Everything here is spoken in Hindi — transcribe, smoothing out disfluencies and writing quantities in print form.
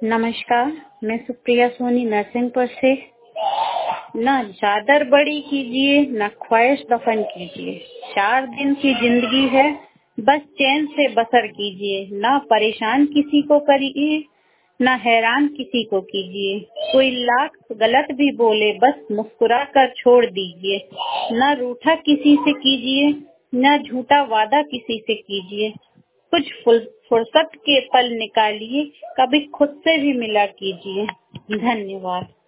नमस्कार, मैं सुप्रिया सोनी नरसिंहपुर से। ना चादर बड़ी कीजिए, ना ख्वाहिश दफन कीजिए। 4 दिन की जिंदगी है, बस चैन से बसर कीजिए। ना परेशान किसी को करिए, ना हैरान किसी को कीजिए। कोई लाख गलत भी बोले, बस मुस्कुरा कर छोड़ दीजिए। ना रूठा किसी से कीजिए, ना झूठा वादा किसी से कीजिए। कुछ फुर्सत के पल निकालिए, कभी खुद से भी मिला कीजिए। धन्यवाद।